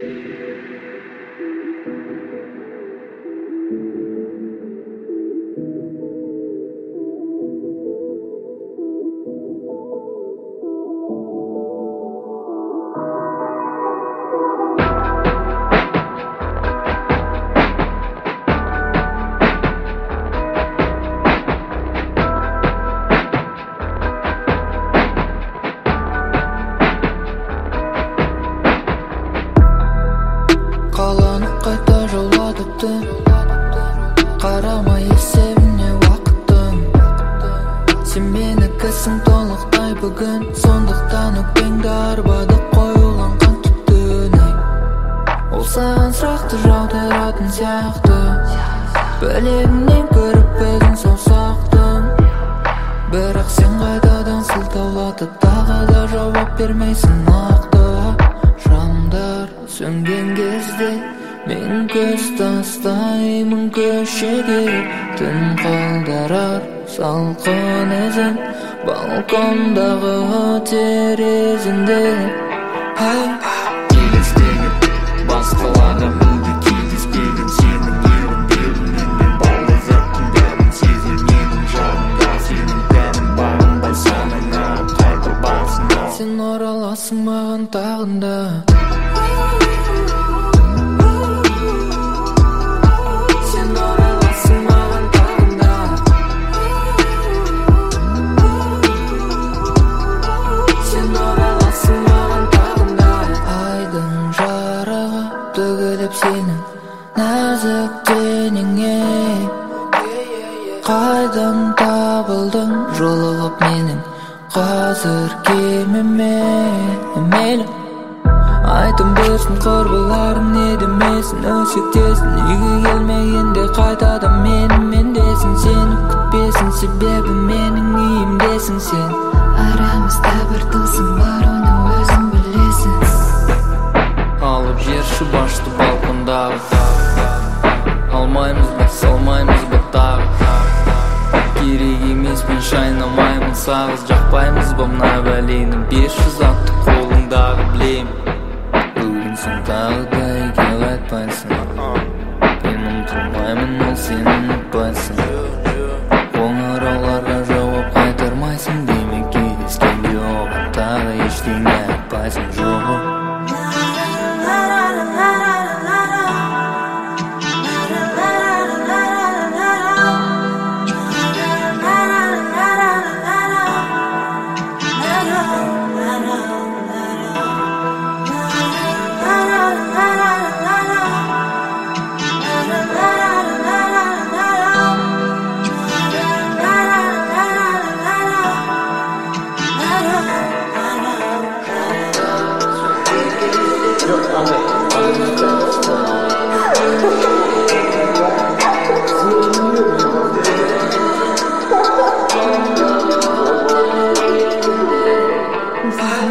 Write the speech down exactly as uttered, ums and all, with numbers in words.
Қарамай есебіне уақыттың Сен менікісің толықтай бүгін Сондықтан өкпеңді арбады қойыланған түттің Ол саған сұрақты жаудыратын сияқты Білегіңнен көріп едің саусақтың Бірақ сен қайтадан сылтаулатып Тағы да жауап бермейсің нақты Шамдар сөнген кезде мен көз тастаймын көшеге Түн қалдырар салқын ізін Балкондағы терезінде Елестеніп басқаларға мүлде кездеспеген Сенің елің беліңнен балғызаттың бәрін сезінемін жанымда сенің бәрін бағынбай санаңа қайта басына Сен ораласың маған тағында Сенің нәзік денеңе Қайдан табылдың жолығып менің қазір кемеме Мейлі айтым берсін құрбыларым не демесін Өсектесін үйге келмегенде қайтадан менің мендесің Сені күтпесін себебі менің үйімдесің сен Арамызда бір тылсым бар оны өзің білесің Алып жерші башты балкондағы Алмаймыз ба, салмаймыз ба тағы Керек емес мен шайнамаймын сағыз Жақпаймыз ба мына бәлені бес жүз атты қолыңдағы білем Бүгін сен тағы да үйге қайтпайсың Мен ұмытылмаймын ол сен ұмытпайсың Қоңырауларға жауап қайтармайсың Демек кездескенде оған тағы ештеңе айтпайсың жоқ Why?